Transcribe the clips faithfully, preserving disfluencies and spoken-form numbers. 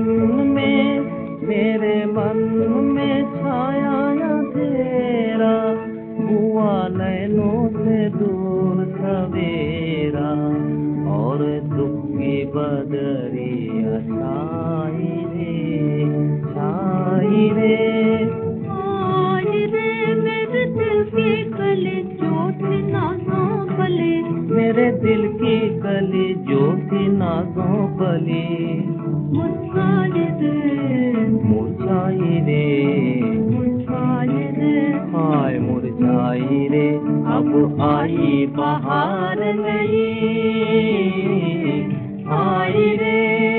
में, मेरे मन में छाया अंधेरा, हुआ नैनों से दूर सवेरा, और दुख की बदरिया छाई रे, छाई रे। आज रे मेरे दिल की कली जो थी नाज़ों भली, मेरे दिल की कली जो थी नाज़ों भली, मुरझाई रे, मुरझाई रे, मुरझाई रे, हाय मुरझाई रे। अब आई बहार नहीं आई रे।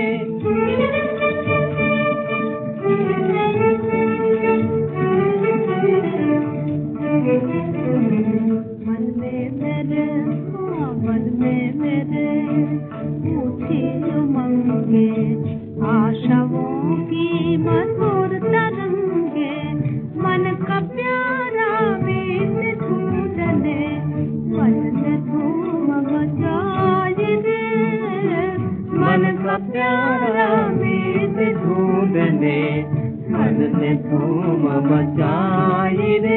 मन में मेरे, हाँ मन में मेरे ऊठी उमंगे, आशाओं की मधुर तरंगे, मन का प्यारा बीत ढूंढने, मन में धूम मचाई रे, मन का प्यारा बीत ढूंढने, मन ने धूम मचाई रे।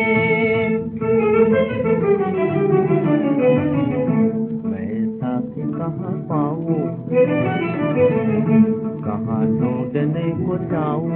मैं साथी कहाँ पाऊँ, कहाँ ढूंढने को जाऊँ,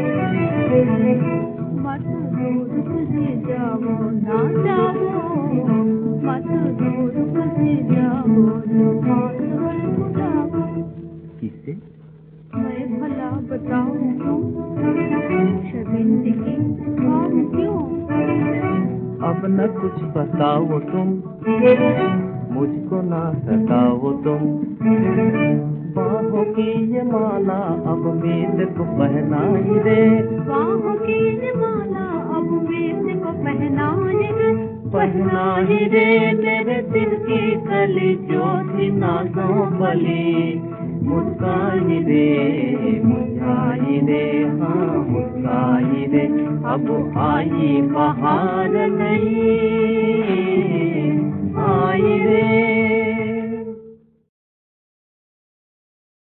मत दूर कहीं जाओ ना जाओ, मत दूर कहीं जाओ जो बात बुझाओ। किसे मैं भला बताऊं क्यों, शर्मिंदगी काम क्यों, अब न कुछ बताओ तुम, मुझको ना सताओ तुम, बाहों की ये माला अब मेरे को पहनाई रे, बाहों की ये माला अब मेरे को पहनाई रे, पहनाई रे। मेरे दिल की कली जो थी नाज़ों भली, मुस्काई रे, मुस्काई रे, हाँ मुस्काई रे। अब आई बहार नहीं